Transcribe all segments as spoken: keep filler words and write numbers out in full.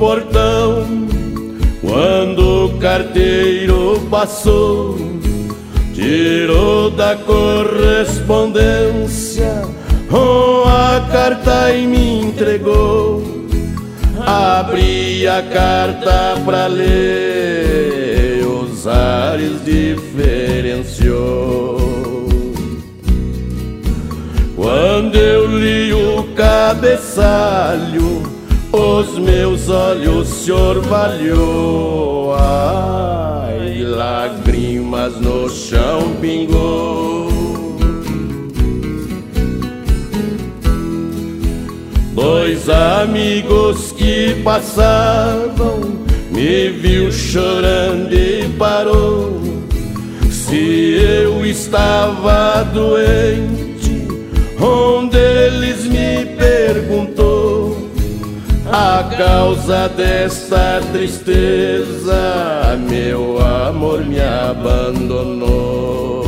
portão, quando o carteiro passou, tirou da correspondência uma carta e me entregou. Abri a carta pra ler, os ares diferenciou. Quando eu li o cabeçalho, os meus olhos se orvalhou. Ai, lágrimas no chão pingou. Dois amigos que passavam me viu chorando e parou. Se eu estava doente, um deles me perguntou a causa desta tristeza. Meu amor me abandonou.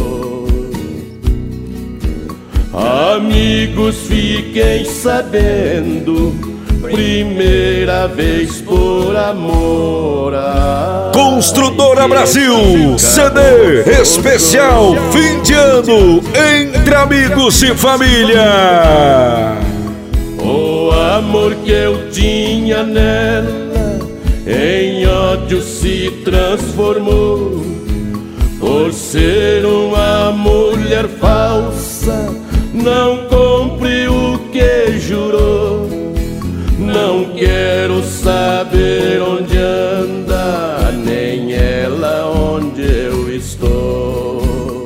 Amigos, fiquem sabendo, primeira vez por amor. Construtora Brasil, C D especial fim de ano, entre amigos e família. O amor que eu tinha nela em ódio se transformou. Por ser uma mulher falsa, não cumpre o que jurou. Não quero saber onde anda, nem ela onde eu estou.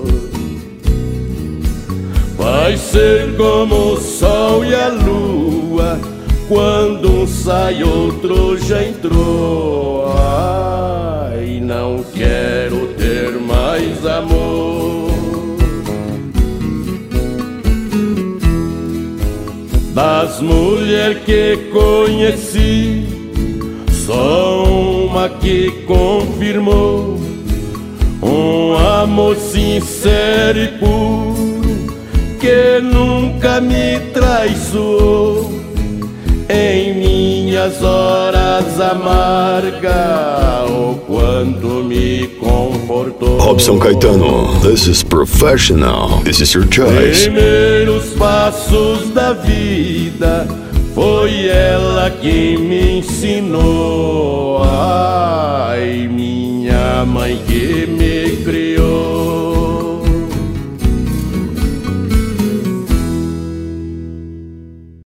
Vai ser como o sol e a lua, quando um sai outro já entrou. Ai, não quero ter mais amor. Das mulheres que conheci, só uma que confirmou um amor sincero e puro, que nunca me traiçoou. Em minhas horas amargas, o quanto me confortou. Robson Caetano, this is professional, this is your choice. Primeiros passos da vida, foi ela que me ensinou. Ai, minha mãe que